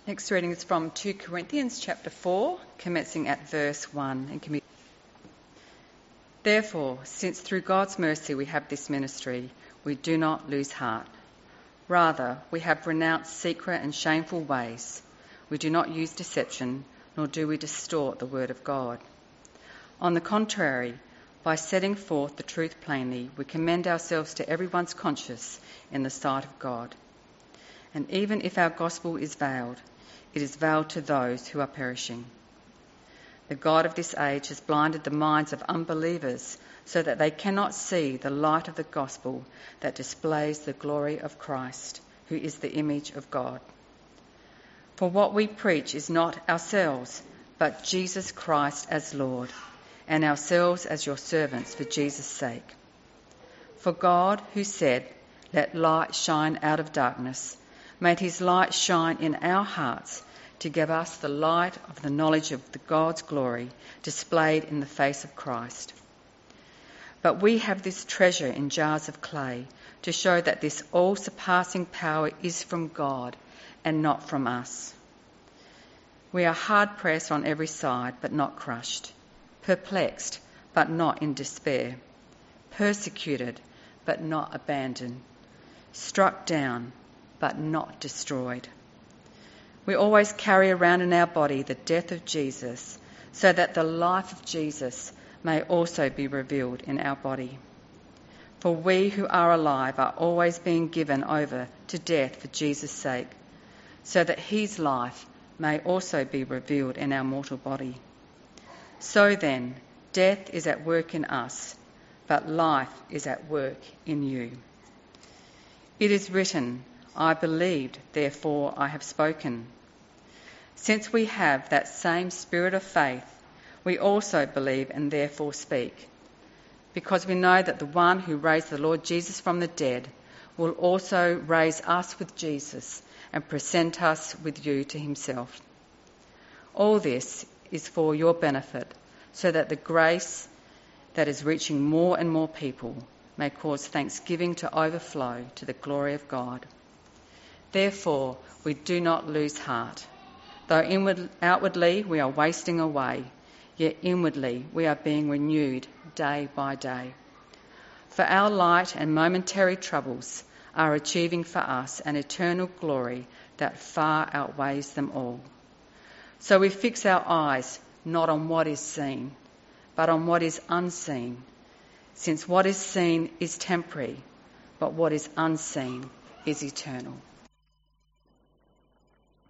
Next reading is from 2 Corinthians chapter 4, commencing at verse 1. Therefore, since through God's mercy we have this ministry, we do not lose heart. Rather, we have renounced secret and shameful ways. We do not use deception, nor do we distort the word of God. On the contrary, by setting forth the truth plainly, we commend ourselves to everyone's conscience in the sight of God. And even if our gospel is veiled, it is veiled to those who are perishing. The God of this age has blinded the minds of unbelievers so that they cannot see the light of the gospel that displays the glory of Christ, who is the image of God. For what we preach is not ourselves, but Jesus Christ as Lord, and ourselves as your servants for Jesus' sake. For God, who said, "Let light shine out of darkness," made his light shine in our hearts to give us the light of the knowledge of God's glory displayed in the face of Christ. But we have this treasure in jars of clay to show that this all-surpassing power is from God and not from us. We are hard-pressed on every side, but not crushed, perplexed, but not in despair, persecuted, but not abandoned, struck down, but not destroyed. We always carry around in our body the death of Jesus, so that the life of Jesus may also be revealed in our body. For we who are alive are always being given over to death for Jesus' sake, so that his life may also be revealed in our mortal body. So then, death is at work in us, but life is at work in you. It is written, "I believed, therefore I have spoken." Since we have that same spirit of faith, we also believe and therefore speak, because we know that the one who raised the Lord Jesus from the dead will also raise us with Jesus and present us with you to himself. All this is for your benefit, so that the grace that is reaching more and more people may cause thanksgiving to overflow to the glory of God. Therefore, we do not lose heart. Though outwardly we are wasting away, yet inwardly we are being renewed day by day. For our light and momentary troubles are achieving for us an eternal glory that far outweighs them all. So we fix our eyes not on what is seen, but on what is unseen, since what is seen is temporary, but what is unseen is eternal.